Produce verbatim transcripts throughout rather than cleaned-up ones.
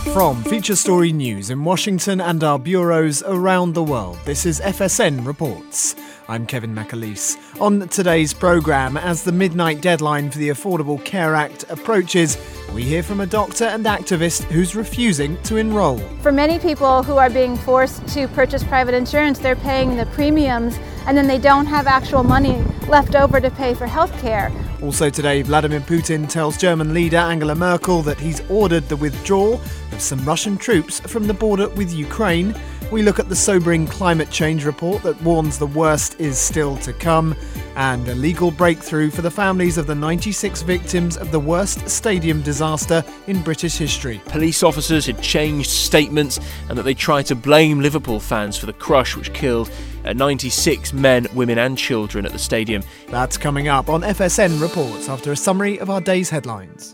From Feature Story News in Washington and our bureaus around the world, this is F S N Reports. I'm Kevin McAleese. On today's programme, as the midnight deadline for the Affordable Care Act approaches, we hear from a doctor and activist who's refusing to enrol. For many people who are being forced to purchase private insurance, they're paying the premiums and then they don't have actual money left over to pay for health care. Also today, Vladimir Putin tells German leader Angela Merkel that he's ordered the withdrawal of some Russian troops from the border with Ukraine. We look at the sobering climate change report that warns the worst is still to come, and a legal breakthrough for the families of the ninety-six victims of the worst stadium disaster in British history. Police officers had changed statements and that they tried to blame Liverpool fans for the crush which killed ninety-six men, women and children at the stadium. That's coming up on F S N Reports after a summary of our day's headlines.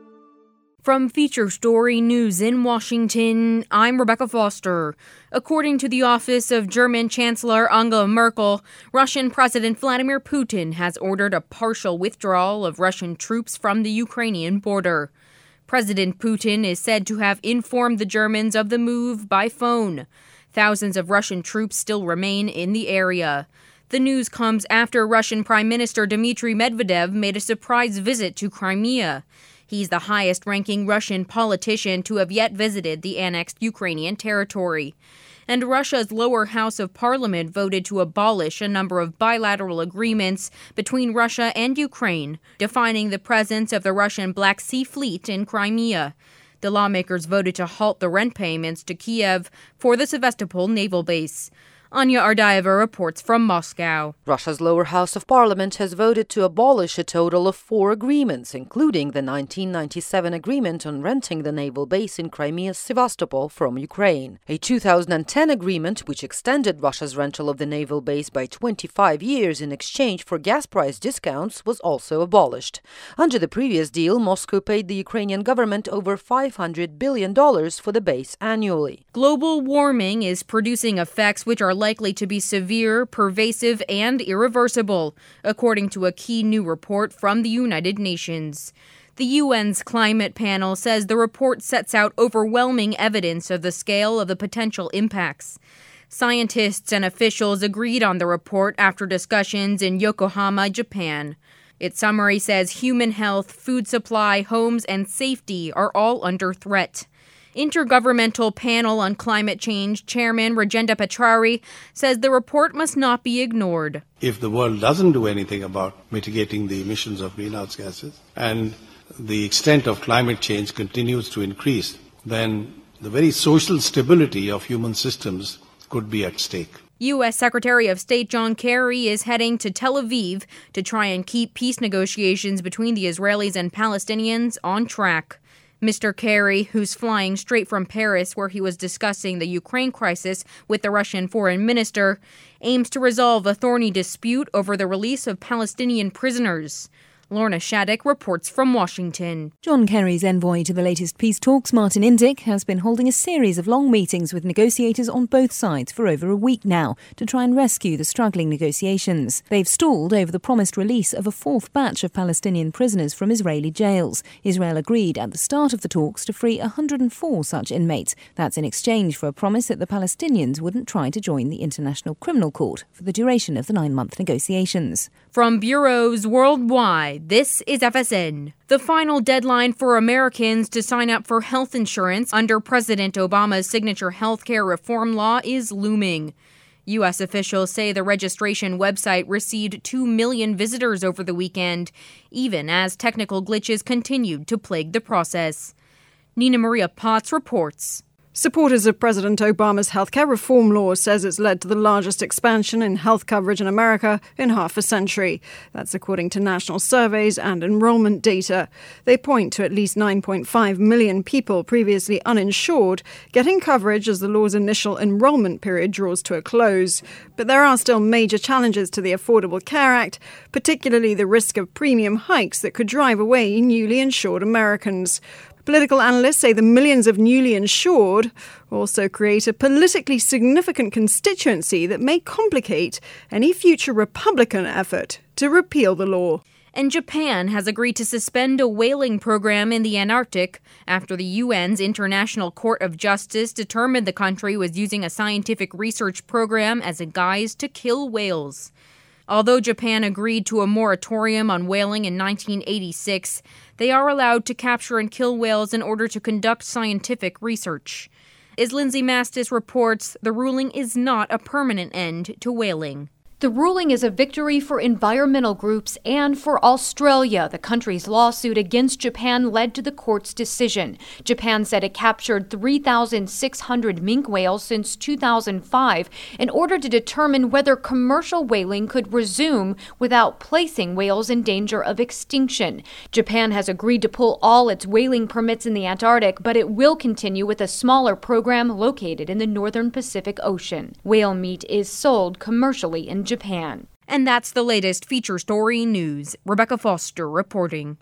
From Feature Story News in Washington, I'm Rebecca Foster. According to the office of German Chancellor Angela Merkel, Russian President Vladimir Putin has ordered a partial withdrawal of Russian troops from the Ukrainian border. President Putin is said to have informed the Germans of the move by phone. Thousands of Russian troops still remain in the area. The news comes after Russian Prime Minister Dmitry Medvedev made a surprise visit to Crimea. He's the highest-ranking Russian politician to have yet visited the annexed Ukrainian territory. And Russia's lower house of parliament voted to abolish a number of bilateral agreements between Russia and Ukraine, defining the presence of the Russian Black Sea Fleet in Crimea. The lawmakers voted to halt the rent payments to Kiev for the Sevastopol naval base. Anya Ardayeva reports from Moscow. Russia's lower house of parliament has voted to abolish a total of four agreements, including the nineteen ninety-seven agreement on renting the naval base in Crimea's Sevastopol from Ukraine. A two thousand ten agreement, which extended Russia's rental of the naval base by twenty-five years in exchange for gas price discounts, was also abolished. Under the previous deal, Moscow paid the Ukrainian government over five hundred billion dollars for the base annually. Global warming is producing effects which are likely to be severe, pervasive, and irreversible, according to a key new report from the United Nations. The U N's climate panel says the report sets out overwhelming evidence of the scale of the potential impacts. Scientists and officials agreed on the report after discussions in Yokohama, Japan. Its summary says human health, food supply, homes, and safety are all under threat. Intergovernmental Panel on Climate Change Chairman Rajendra Pachauri says the report must not be ignored. If the world doesn't do anything about mitigating the emissions of greenhouse gases and the extent of climate change continues to increase, then the very social stability of human systems could be at stake. U S Secretary of State John Kerry is heading to Tel Aviv to try and keep peace negotiations between the Israelis and Palestinians on track. Mister Kerry, who's flying straight from Paris where he was discussing the Ukraine crisis with the Russian foreign minister, aims to resolve a thorny dispute over the release of Palestinian prisoners. Lorna Shattuck reports from Washington. John Kerry's envoy to the latest peace talks, Martin Indyk, has been holding a series of long meetings with negotiators on both sides for over a week now to try and rescue the struggling negotiations. They've stalled over the promised release of a fourth batch of Palestinian prisoners from Israeli jails. Israel agreed at the start of the talks to free one hundred four such inmates. That's in exchange for a promise that the Palestinians wouldn't try to join the International Criminal Court for the duration of the nine-month negotiations. From bureaus worldwide, this is F S N. The final deadline for Americans to sign up for health insurance under President Obama's signature healthcare reform law is looming. U S officials say the registration website received two million visitors over the weekend, even as technical glitches continued to plague the process. Nina Maria Potts reports. Supporters of President Obama's healthcare reform law says it's led to the largest expansion in health coverage in America in half a century. That's according to national surveys and enrollment data. They point to at least nine point five million people previously uninsured getting coverage as the law's initial enrollment period draws to a close. But there are still major challenges to the Affordable Care Act, particularly the risk of premium hikes that could drive away newly insured Americans. Political analysts say the millions of newly insured also create a politically significant constituency that may complicate any future Republican effort to repeal the law. And Japan has agreed to suspend a whaling program in the Antarctic after the U N's International Court of Justice determined the country was using a scientific research program as a guise to kill whales. Although Japan agreed to a moratorium on whaling in nineteen eighty-six, they are allowed to capture and kill whales in order to conduct scientific research. As Lindsay Mastis reports, the ruling is not a permanent end to whaling. The ruling is a victory for environmental groups and for Australia. The country's lawsuit against Japan led to the court's decision. Japan said it captured three thousand six hundred minke whales since two thousand five in order to determine whether commercial whaling could resume without placing whales in danger of extinction. Japan has agreed to pull all its whaling permits in the Antarctic, but it will continue with a smaller program located in the northern Pacific Ocean. Whale meat is sold commercially in Japan. And that's the latest Feature Story News. Rebecca Foster reporting.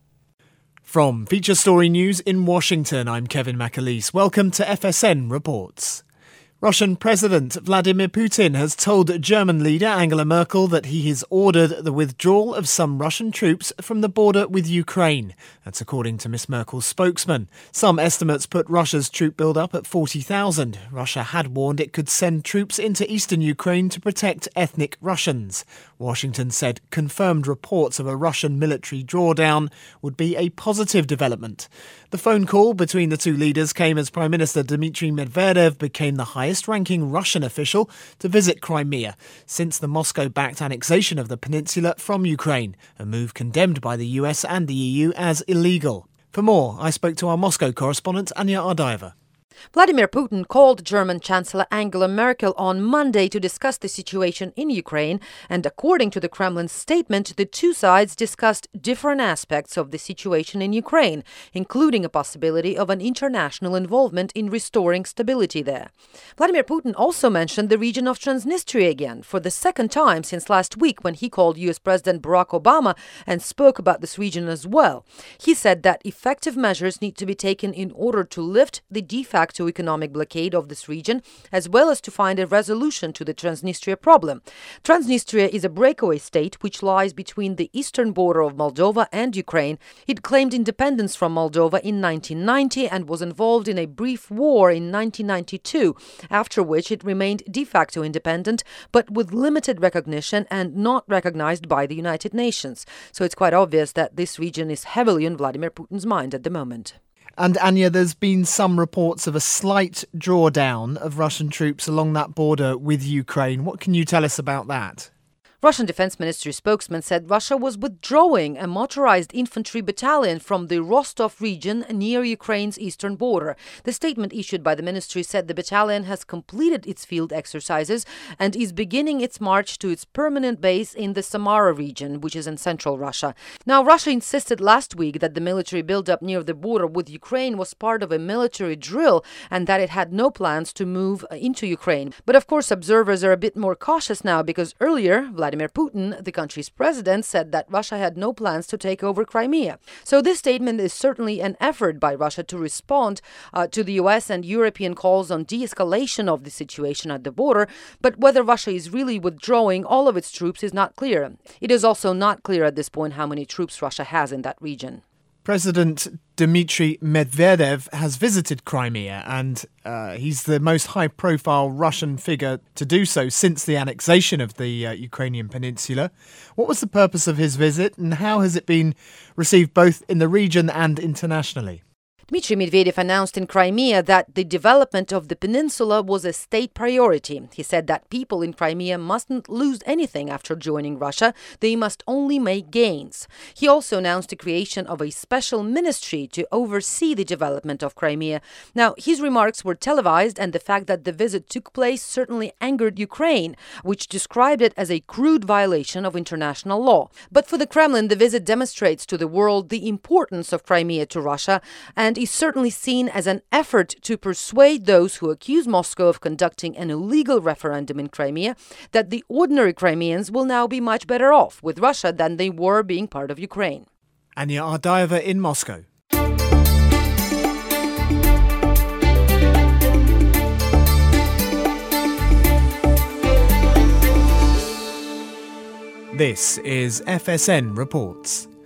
From Feature Story News in Washington, I'm Kevin McAleese. Welcome to F S N Reports. Russian President Vladimir Putin has told German leader Angela Merkel that he has ordered the withdrawal of some Russian troops from the border with Ukraine. That's according to Miss Merkel's spokesman. Some estimates put Russia's troop build-up at forty thousand. Russia had warned it could send troops into eastern Ukraine to protect ethnic Russians. Washington said confirmed reports of a Russian military drawdown would be a positive development. The phone call between the two leaders came as Prime Minister Dmitry Medvedev became the highest-ranking Russian official to visit Crimea since the Moscow-backed annexation of the peninsula from Ukraine, a move condemned by the U S and the E U as illegal. For more, I spoke to our Moscow correspondent Anya Ardayeva. Vladimir Putin called German Chancellor Angela Merkel on Monday to discuss the situation in Ukraine, and according to the Kremlin statement, the two sides discussed different aspects of the situation in Ukraine, including a possibility of an international involvement in restoring stability there. Vladimir Putin also mentioned the region of Transnistria again, for the second time since last week when he called U S President Barack Obama and spoke about this region as well. He said that effective measures need to be taken in order to lift the de facto to economic blockade of this region, as well as to find a resolution to the Transnistria problem. Transnistria is a breakaway state which lies between the eastern border of Moldova and Ukraine. It claimed independence from Moldova in nineteen ninety and was involved in a brief war in nineteen ninety-two, after which it remained de facto independent, but with limited recognition and not recognized by the United Nations. So it's quite obvious that this region is heavily on Vladimir Putin's mind at the moment. And Anya, there's been some reports of a slight drawdown of Russian troops along that border with Ukraine. What can you tell us about that? Russian Defense Ministry spokesman said Russia was withdrawing a motorized infantry battalion from the Rostov region near Ukraine's eastern border. The statement issued by the ministry said the battalion has completed its field exercises and is beginning its march to its permanent base in the Samara region, which is in central Russia. Now, Russia insisted last week that the military buildup near the border with Ukraine was part of a military drill and that it had no plans to move into Ukraine. But of course, observers are a bit more cautious now because earlier, Vladimir Vladimir Putin, the country's president, said that Russia had no plans to take over Crimea. So this statement is certainly an effort by Russia to respond uh, to the U S and European calls on de-escalation of the situation at the border. But whether Russia is really withdrawing all of its troops is not clear. It is also not clear at this point how many troops Russia has in that region. President Dmitry Medvedev has visited Crimea, and uh, he's the most high-profile Russian figure to do so since the annexation of the uh, Ukrainian peninsula. What was the purpose of his visit, and how has it been received both in the region and internationally? Dmitry Medvedev announced in Crimea that the development of the peninsula was a state priority. He said that people in Crimea mustn't lose anything after joining Russia. They must only make gains. He also announced the creation of a special ministry to oversee the development of Crimea. Now, his remarks were televised, and the fact that the visit took place certainly angered Ukraine, which described it as a crude violation of international law. But for the Kremlin, the visit demonstrates to the world the importance of Crimea to Russia, and is certainly seen as an effort to persuade those who accuse Moscow of conducting an illegal referendum in Crimea that the ordinary Crimeans will now be much better off with Russia than they were being part of Ukraine. Anya Ardayeva in Moscow. This is F S N Reports.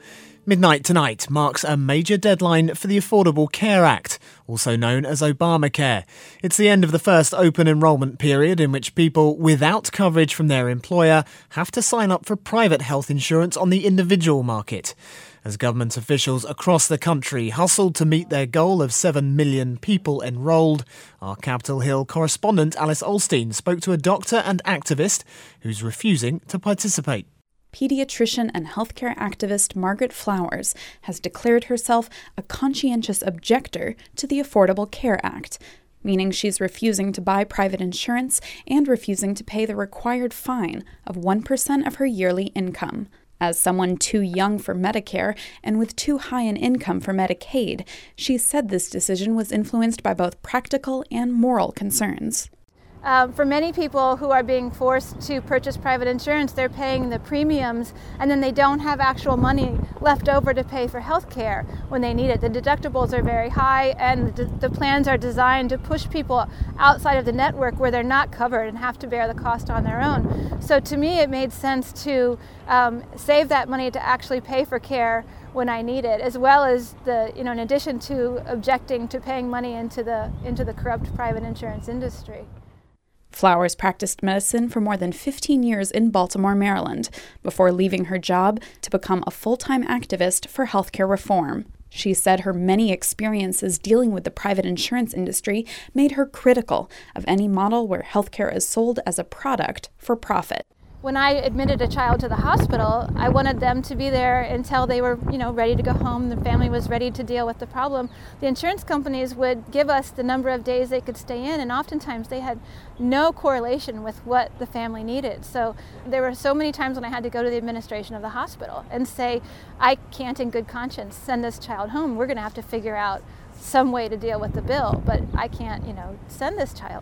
Midnight tonight marks a major deadline for the Affordable Care Act, also known as Obamacare. It's the end of the first open enrolment period in which people without coverage from their employer have to sign up for private health insurance on the individual market. As government officials across the country hustled to meet their goal of seven million people enrolled, our Capitol Hill correspondent Alice Olstein spoke to a doctor and activist who's refusing to participate. Pediatrician and healthcare activist Margaret Flowers has declared herself a conscientious objector to the Affordable Care Act, meaning she's refusing to buy private insurance and refusing to pay the required fine of one percent of her yearly income. As someone too young for Medicare and with too high an income for Medicaid, she said this decision was influenced by both practical and moral concerns. Um, for many people who are being forced to purchase private insurance, they're paying the premiums and then they don't have actual money left over to pay for health care when they need it. The deductibles are very high and the, the plans are designed to push people outside of the network where they're not covered and have to bear the cost on their own. So to me, it made sense to um, save that money to actually pay for care when I need it, as well as the, you know, in addition to objecting to paying money into the into the corrupt private insurance industry. Flowers practiced medicine for more than fifteen years in Baltimore, Maryland, before leaving her job to become a full-time activist for healthcare reform. She said her many experiences dealing with the private insurance industry made her critical of any model where healthcare is sold as a product for profit. When I admitted a child to the hospital, I wanted them to be there until they were, you know, ready to go home. The family was ready to deal with the problem. The insurance companies would give us the number of days they could stay in, and oftentimes they had no correlation with what the family needed. So there were so many times when I had to go to the administration of the hospital and say, I can't in good conscience send this child home. We're going to have to figure out some way to deal with the bill, but I can't, you know, send this child.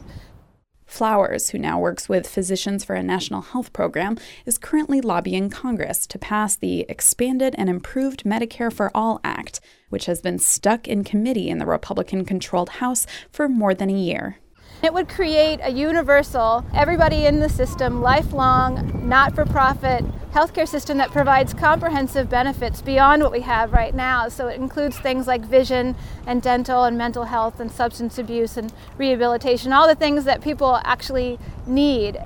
Flowers, who now works with Physicians for a National Health Program, is currently lobbying Congress to pass the Expanded and Improved Medicare for All Act, which has been stuck in committee in the Republican-controlled House for more than a year. It would create a universal, everybody in the system, lifelong, not-for-profit healthcare system that provides comprehensive benefits beyond what we have right now. So it includes things like vision and dental and mental health and substance abuse and rehabilitation, all the things that people actually need.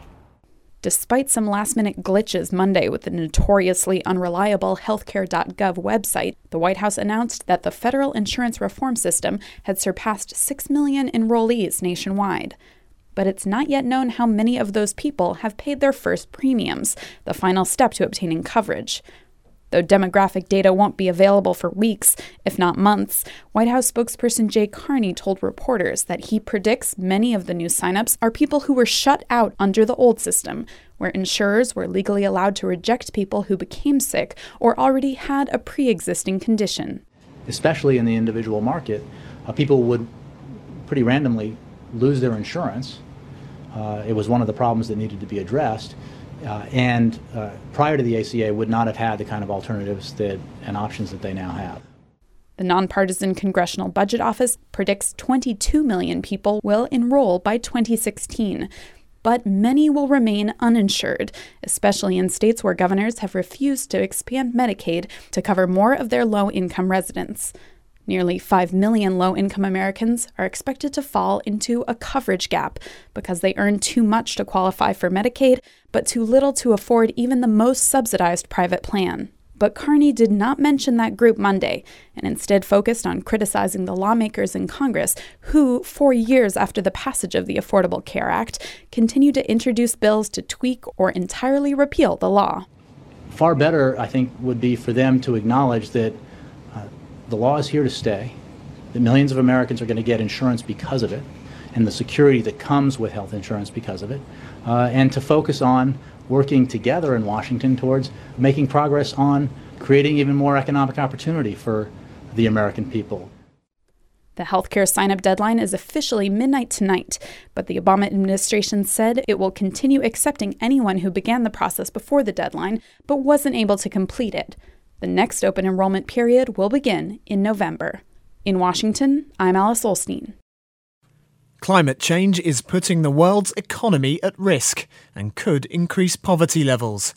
Despite some last-minute glitches Monday with the notoriously unreliable healthcare dot gov website, the White House announced that the federal insurance reform system had surpassed six million enrollees nationwide. But it's not yet known how many of those people have paid their first premiums, the final step to obtaining coverage. Though demographic data won't be available for weeks, if not months, White House spokesperson Jay Carney told reporters that he predicts many of the new signups are people who were shut out under the old system, where insurers were legally allowed to reject people who became sick or already had a pre-existing condition. Especially in the individual market, uh, people would pretty randomly lose their insurance. Uh, it was one of the problems that needed to be addressed. Uh, and uh, prior to the A C A would not have had the kind of alternatives that and options that they now have. The nonpartisan Congressional Budget Office predicts twenty-two million people will enroll by twenty sixteen, but many will remain uninsured, especially in states where governors have refused to expand Medicaid to cover more of their low-income residents. Nearly five million low-income Americans are expected to fall into a coverage gap because they earn too much to qualify for Medicaid, but too little to afford even the most subsidized private plan. But Carney did not mention that group Monday, and instead focused on criticizing the lawmakers in Congress who, four years after the passage of the Affordable Care Act, continue to introduce bills to tweak or entirely repeal the law. Far better, I think, would be for them to acknowledge that the law is here to stay, that millions of Americans are going to get insurance because of it, and the security that comes with health insurance because of it, uh, and to focus on working together in Washington towards making progress on creating even more economic opportunity for the American people. The healthcare sign-up deadline is officially midnight tonight, but the Obama administration said it will continue accepting anyone who began the process before the deadline but wasn't able to complete it. The next open enrollment period will begin in November. In Washington, I'm Alice Olstein. Climate change is putting the world's economy at risk and could increase poverty levels.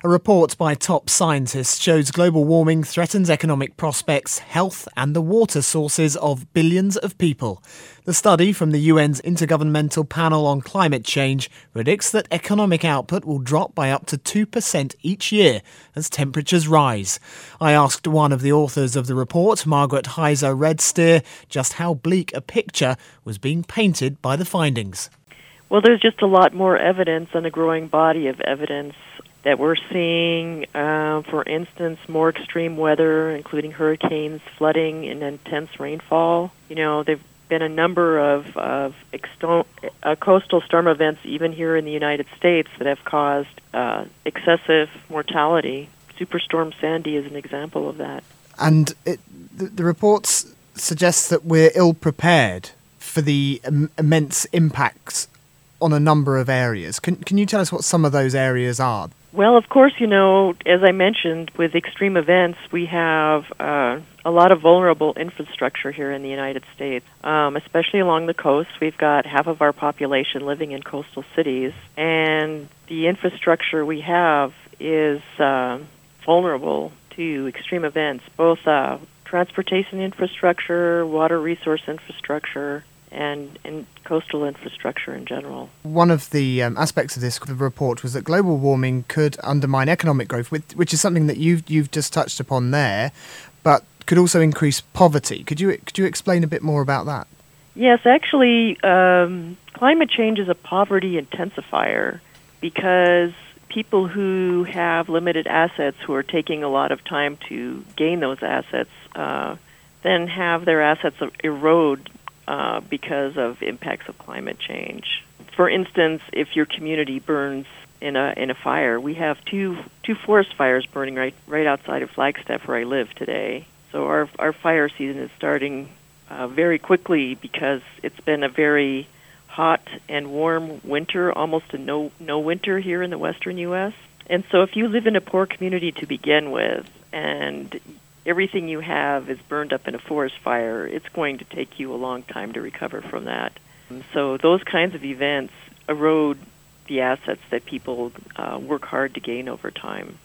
A report by top scientists shows global warming threatens economic prospects, health and the water sources of billions of people. The study from the U N's Intergovernmental Panel on Climate Change predicts that economic output will drop by up to two percent each year as temperatures rise. I asked one of the authors of the report, Margaret Heiser Redsteer, just how bleak a picture was being painted by the findings. Well, there's just a lot more evidence and a growing body of evidence that we're seeing, uh, for instance, more extreme weather, including hurricanes, flooding, and intense rainfall. You know, there've been a number of, of exto- uh, coastal storm events, even here in the United States, that have caused uh, excessive mortality. Superstorm Sandy is an example of that. And it, the, the reports suggest that we're ill-prepared for the im- immense impacts on a number of areas. Can, can you tell us what some of those areas are? Well, of course, you know, as I mentioned, with extreme events, we have uh, a lot of vulnerable infrastructure here in the United States, um, especially along the coast. We've got half of our population living in coastal cities, and the infrastructure we have is uh, vulnerable to extreme events, both uh, transportation infrastructure, water resource infrastructure, and, and coastal infrastructure in general. One of the um, aspects of this report was that global warming could undermine economic growth, which is something that you've you've just touched upon there, but could also increase poverty. Could you could you explain a bit more about that? Yes, actually, um, climate change is a poverty intensifier because people who have limited assets, who are taking a lot of time to gain those assets, uh, then have their assets erode Uh, because of impacts of climate change. For instance, if your community burns in a in a fire, we have two two forest fires burning right right outside of Flagstaff, where I live today. So our our fire season is starting uh, very quickly because it's been a very hot and warm winter, almost a no no winter here in the western U S. And so if you live in a poor community to begin with, and everything you have is burned up in a forest fire, it's going to take you a long time to recover from that. So those kinds of events erode the assets that people uh, work hard to gain over time.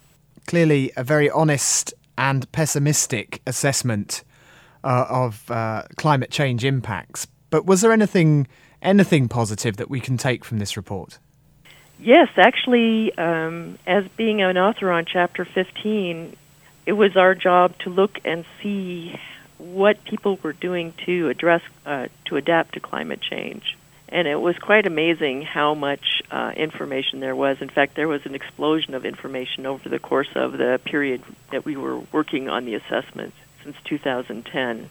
Clearly a very honest and pessimistic assessment uh, of uh, climate change impacts. But was there anything anything positive that we can take from this report? Yes, actually, um, as being an author on Chapter fifteen, it was our job to look and see what people were doing to address, uh, to adapt to climate change. And it was quite amazing how much uh, information there was. In fact, there was an explosion of information over the course of the period that we were working on the assessment since two thousand ten.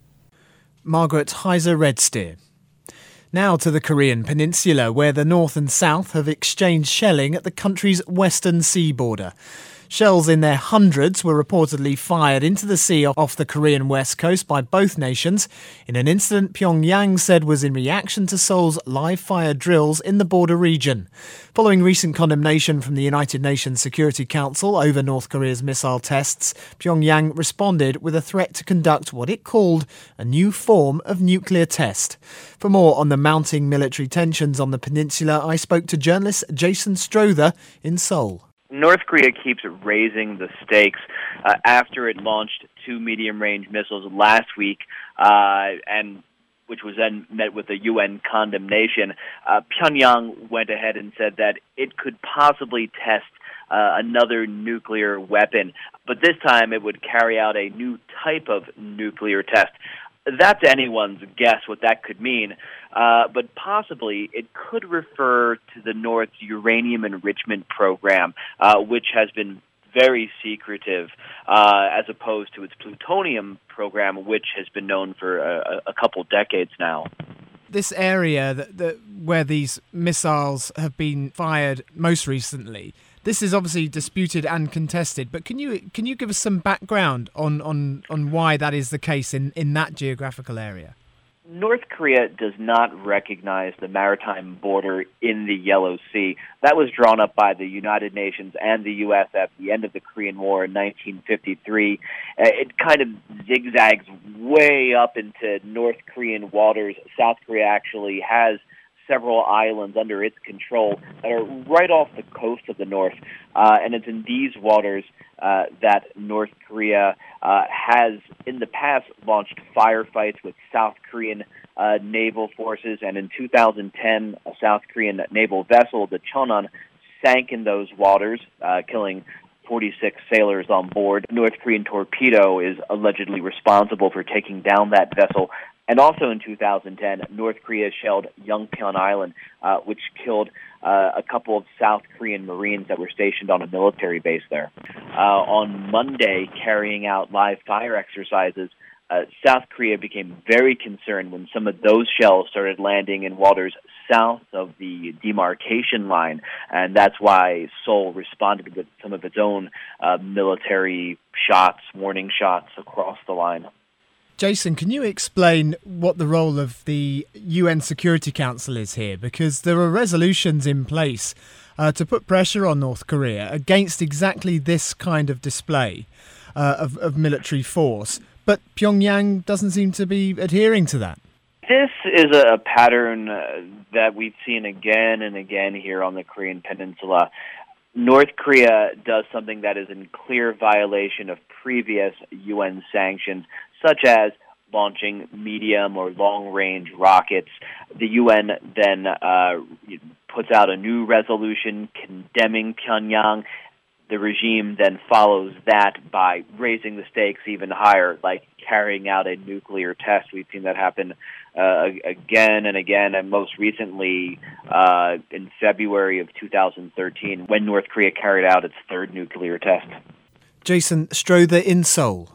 Margaret Heiser Redsteer. Now to the Korean Peninsula, where the North and South have exchanged shelling at the country's western sea border. Shells in their hundreds were reportedly fired into the sea off the Korean west coast by both nations in an incident Pyongyang said was in reaction to Seoul's live-fire drills in the border region. Following recent condemnation from the United Nations Security Council over North Korea's missile tests, Pyongyang responded with a threat to conduct what it called a new form of nuclear test. For more on the mounting military tensions on the peninsula, I spoke to journalist Jason Strother in Seoul. North Korea keeps raising the stakes uh, after it launched two medium-range missiles last week, uh, and which was then met with a U N condemnation. Uh, Pyongyang went ahead and said that it could possibly test uh, another nuclear weapon, but this time it would carry out a new type of nuclear test. That's anyone's guess what that could mean, uh, but possibly it could refer to the North's uranium enrichment program, uh, which has been very secretive, uh, as opposed to its plutonium program, which has been known for a, a couple decades now. This area that, that where these missiles have been fired most recently, this is obviously disputed and contested, but can you can you give us some background on, on, on why that is the case in, in that geographical area? North Korea does not recognize the maritime border in the Yellow Sea. That was drawn up by the United Nations and the U S at the end of the Korean War in nineteen fifty-three. Uh, it kind of zigzags way up into North Korean waters. South Korea actually has several islands under its control that are right off the coast of the north. Uh, and it's in these waters uh, that North Korea uh, has, in the past, launched firefights with South Korean uh, naval forces. And in two thousand ten, a South Korean naval vessel, the Cheonan, sank in those waters, uh, killing forty-six sailors on board. North Korean torpedo is allegedly responsible for taking down that vessel. And also in two thousand ten, North Korea shelled Yeonpyeon Island, uh, which killed uh, a couple of South Korean Marines that were stationed on a military base there. Uh, on Monday, carrying out live fire exercises, uh, South Korea became very concerned when some of those shells started landing in waters south of the demarcation line, and that's why Seoul responded with some of its own uh, military shots, warning shots across the line. Jason, can you explain what the role of the U N Security Council is here? Because there are resolutions in place uh, to put pressure on North Korea against exactly this kind of display uh, of, of military force, but Pyongyang doesn't seem to be adhering to that. This is a pattern uh, that we've seen again and again here on the Korean Peninsula. North Korea does something that is in clear violation of previous U N sanctions, such as launching medium or long-range rockets. The U N then uh, puts out a new resolution condemning Pyongyang. The regime then follows that by raising the stakes even higher, like carrying out a nuclear test. We've seen that happen uh, again and again, and most recently uh, in February of two thousand thirteen, when North Korea carried out its third nuclear test. Jason Strother in Seoul.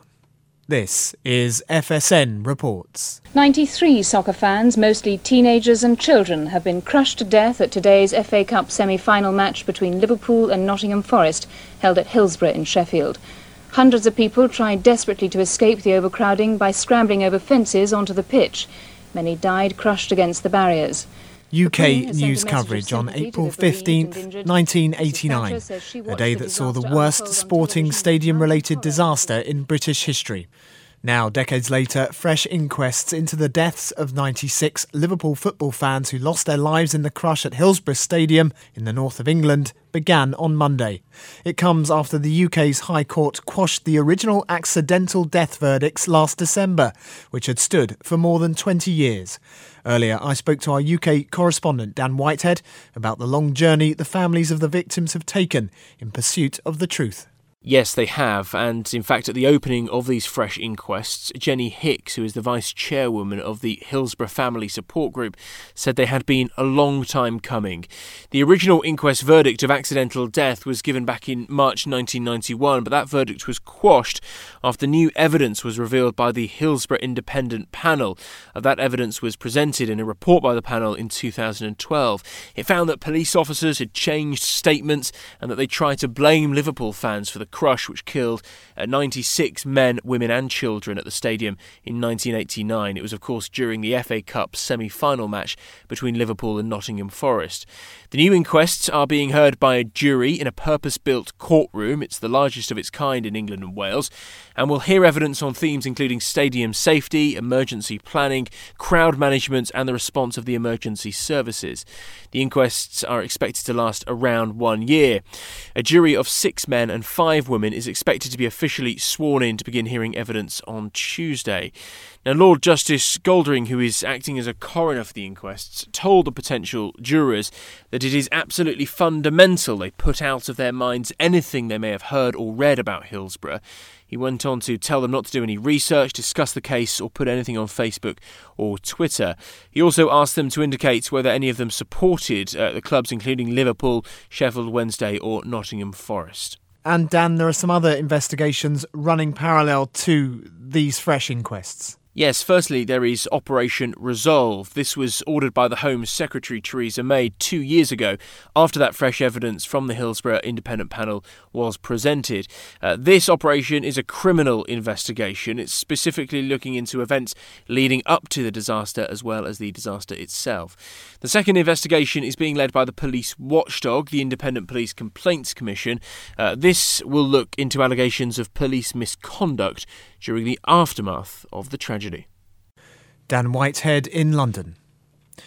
This is F S N Reports. ninety-three soccer fans, mostly teenagers and children, have been crushed to death at today's F A Cup semi-final match between Liverpool and Nottingham Forest, held at Hillsborough in Sheffield. Hundreds of people tried desperately to escape the overcrowding by scrambling over fences onto the pitch. Many died crushed against the barriers. U K news coverage on April fifteenth, nineteen eighty-nine, a day that saw the worst sporting stadium-related disaster in British history. Now, decades later, fresh inquests into the deaths of ninety-six Liverpool football fans who lost their lives in the crush at Hillsborough Stadium in the north of England began on Monday. It comes after the U K's High Court quashed the original accidental death verdicts last December, which had stood for more than twenty years. Earlier, I spoke to our U K correspondent Dan Whitehead about the long journey the families of the victims have taken in pursuit of the truth. Yes, they have, and in fact at the opening of these fresh inquests, Jenny Hicks, who is the vice chairwoman of the Hillsborough Family Support Group, said they had been a long time coming. The original inquest verdict of accidental death was given back in March nineteen ninety-one, but that verdict was quashed after new evidence was revealed by the Hillsborough Independent Panel. That evidence was presented in a report by the panel in two thousand twelve. It found that police officers had changed statements and that they tried to blame Liverpool fans for the crush which killed uh, ninety-six men, women and children at the stadium in nineteen eighty-nine. It was, of course, during the F A Cup semi-final match between Liverpool and Nottingham Forest. The new inquests are being heard by a jury in a purpose-built courtroom. It's the largest of its kind in England and Wales, and will hear evidence on themes including stadium safety, emergency planning, crowd management and the response of the emergency services. The inquests are expected to last around one year. A jury of six men and five women is expected to be officially sworn in to begin hearing evidence on Tuesday. Now, Lord Justice Goldring, who is acting as a coroner for the inquests, told the potential jurors that it is absolutely fundamental they put out of their minds anything they may have heard or read about Hillsborough. He went on to tell them not to do any research, discuss the case or put anything on Facebook or Twitter. He also asked them to indicate whether any of them supported uh, the clubs including Liverpool, Sheffield Wednesday or Nottingham Forest. And Dan, there are some other investigations running parallel to these fresh inquests. Yes, firstly, there is Operation Resolve. This was ordered by the Home Secretary Theresa May two years ago after that fresh evidence from the Hillsborough Independent Panel was presented. Uh, this operation is a criminal investigation. It's specifically looking into events leading up to the disaster as well as the disaster itself. The second investigation is being led by the police watchdog, the Independent Police Complaints Commission. Uh, this will look into allegations of police misconduct during the aftermath of the tragedy. Dan Whitehead in London.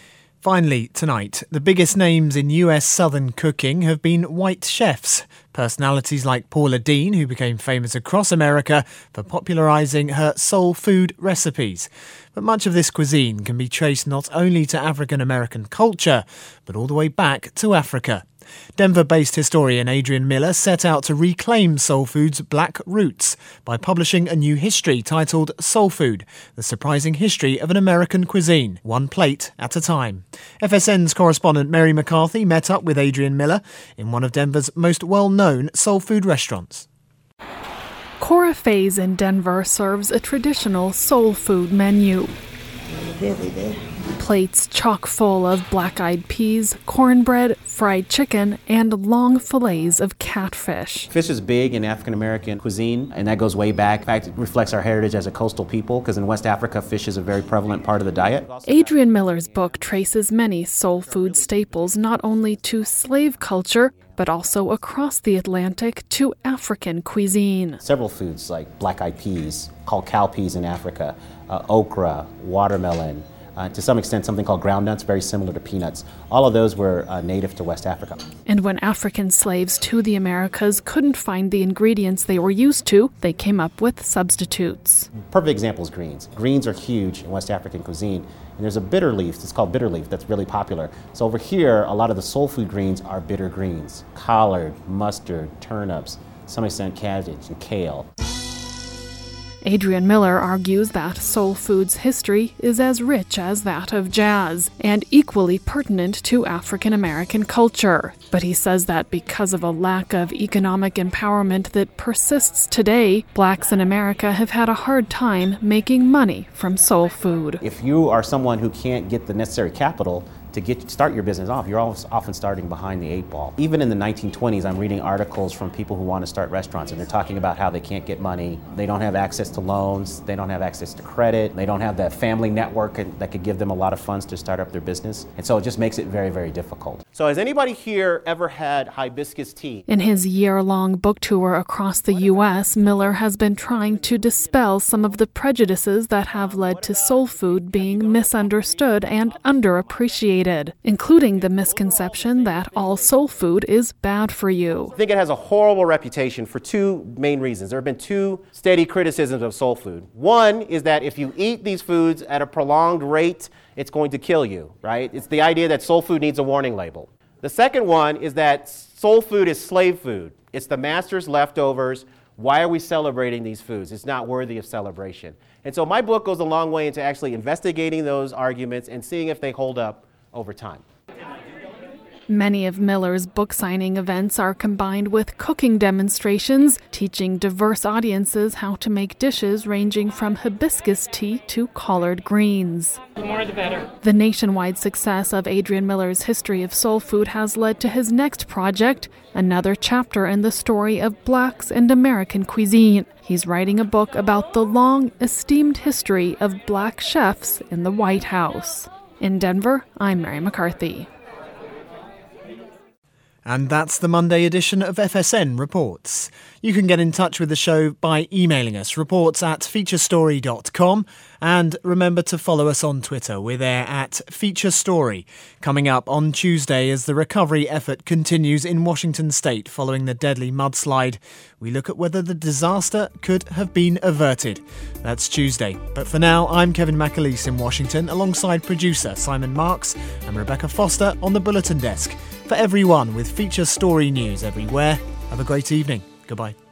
Finally, tonight, the biggest names in U S Southern cooking have been white chefs. Personalities like Paula Deen, who became famous across America for popularising her soul food recipes. But much of this cuisine can be traced not only to African American culture, but all the way back to Africa. Denver-based historian Adrian Miller set out to reclaim soul food's black roots by publishing a new history titled Soul Food, The Surprising History of an American Cuisine, One Plate at a Time. F S N's correspondent Mary McCarthy met up with Adrian Miller in one of Denver's most well-known soul food restaurants. Cora Faye's in Denver serves a traditional soul food menu. Plates chock full of black-eyed peas, cornbread, fried chicken, and long fillets of catfish. Fish is big in African-American cuisine, and that goes way back. In fact, it reflects our heritage as a coastal people, because in West Africa, fish is a very prevalent part of the diet. Adrian Miller's book traces many soul food staples not only to slave culture, but also across the Atlantic to African cuisine. Several foods like black-eyed peas, called cowpeas in Africa, uh, okra, watermelon, Uh, to some extent something called ground nuts, very similar to peanuts. All of those were uh, native to West Africa. And when African slaves to the Americas couldn't find the ingredients they were used to, they came up with substitutes. Perfect example is greens. Greens are huge in West African cuisine. And there's a bitter leaf, it's called bitter leaf, that's really popular. So over here, a lot of the soul food greens are bitter greens. Collard, mustard, turnips, to some extent cabbage and kale. Adrian Miller argues that soul food's history is as rich as that of jazz and equally pertinent to African American culture. But he says that because of a lack of economic empowerment that persists today, blacks in America have had a hard time making money from soul food. If you are someone who can't get the necessary capital to get start your business off, you're often starting behind the eight ball. Even in the nineteen twenties, I'm reading articles from people who want to start restaurants, and they're talking about how they can't get money, they don't have access to loans, they don't have access to credit, they don't have that family network that could give them a lot of funds to start up their business. And so it just makes it very, very difficult. So has anybody here ever had hibiscus tea? In his year-long book tour across the U S, Miller has been trying to dispel some of the prejudices that have led to soul food being misunderstood and underappreciated, including the misconception that all soul food is bad for you. I think it has a horrible reputation for two main reasons. There have been two steady criticisms of soul food. One is that if you eat these foods at a prolonged rate, it's going to kill you, right? It's the idea that soul food needs a warning label. The second one is that soul food is slave food. It's the master's leftovers. Why are we celebrating these foods? It's not worthy of celebration. And so my book goes a long way into actually investigating those arguments and seeing if they hold up over time. Many of Miller's book signing events are combined with cooking demonstrations, teaching diverse audiences how to make dishes ranging from hibiscus tea to collard greens. The more the better. The nationwide success of Adrian Miller's history of soul food has led to his next project, another chapter in the story of blacks and American cuisine. He's writing a book about the long, esteemed history of black chefs in the White House. In Denver, I'm Mary McCarthy. And that's the Monday edition of F S N Reports. You can get in touch with the show by emailing us, reports at featurestory dot com. And remember to follow us on Twitter. We're there at FeatureStory. Coming up on Tuesday as the recovery effort continues in Washington state following the deadly mudslide, we look at whether the disaster could have been averted. That's Tuesday. But for now, I'm Kevin McAleese in Washington alongside producer Simon Marks and Rebecca Foster on the Bulletin Desk. For everyone with Feature Story news everywhere, have a great evening. Goodbye.